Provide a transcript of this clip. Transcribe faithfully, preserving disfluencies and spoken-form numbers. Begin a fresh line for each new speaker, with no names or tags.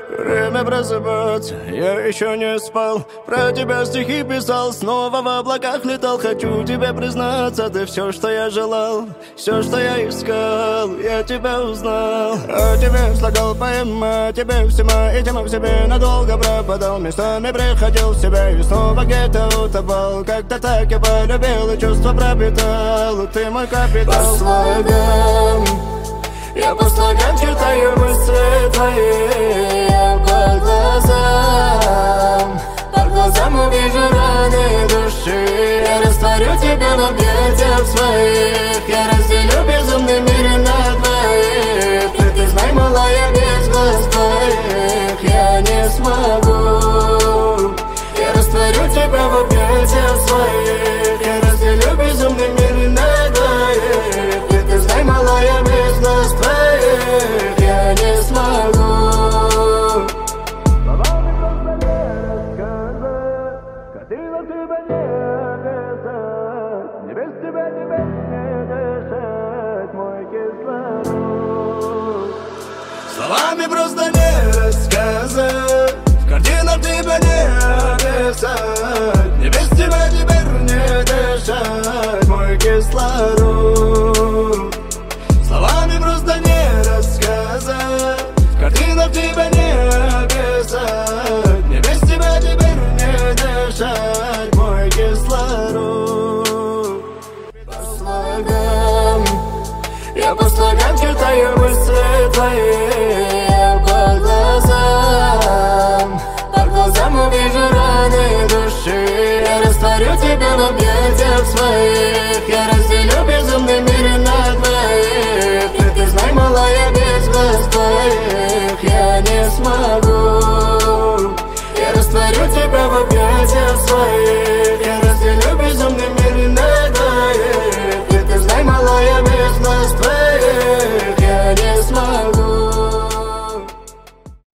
Время просыпаться, я еще не спал. Про тебя стихи писал, снова в облаках летал. Хочу тебе признаться, ты все, что я желал, все, что я искал, я тебя узнал. О тебе слагал поэма, тебе всема и тема в себе надолго пропадал. Местами приходил в себя и снова где-то утопал. Как-то так я полюбил и чувства пропитал. Ты мой капитал. По слогам, я по слогам читаю мысли твои. Я по глазам, по глазам увижу раны души. Я растворю тебя в объятиях своих. Я разделю безумный мир на двоих. Ты, ты знай, мала, я без глаз твоих я не смогу. Я растворю тебя в объятиях своих. Я разделю безумный мир на двоих. Ты, ты знай, мала, я без глаз твоих я не смогу. Словами просто не рассказать, картина тебя не описать. Не без тебя теперь не дышать, мой кислород. Словами просто не рассказать, в картинах тебя не описать. Не без тебя теперь не дышать, мой кислород. Словами просто не рассказать, в картинах тебя не описать. Не без тебя теперь не дышать, мой кислород. По слогам, я по слогам читаю мысли твои. Я по глазам, по глазам увижу раны души. Я растворю тебя в объятиях своих. Я разделю безумный мир на двоих. Ты, ты знай, мала, я без глаз твоих я не смогу. Я растворю тебя в объятиях своих.